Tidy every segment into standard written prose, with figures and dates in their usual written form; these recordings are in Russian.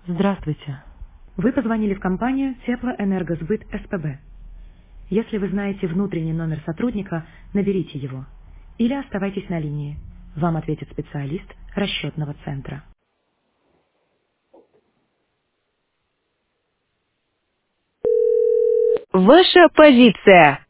Здравствуйте. Вы позвонили в компанию Теплоэнергосбыт СПБ. Если вы знаете внутренний номер сотрудника, наберите его. Или оставайтесь на линии. Вам ответит специалист расчетного центра. Ваша позиция.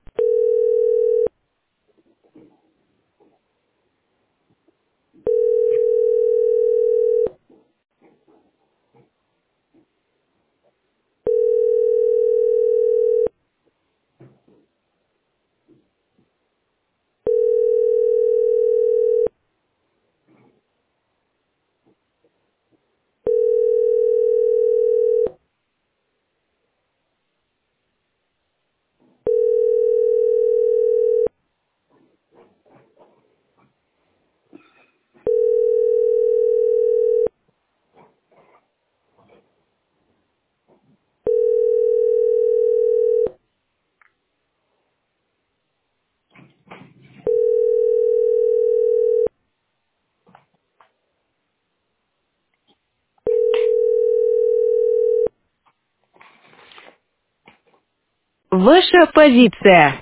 Ваша позиция.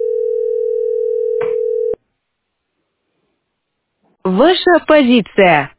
Ваша позиция.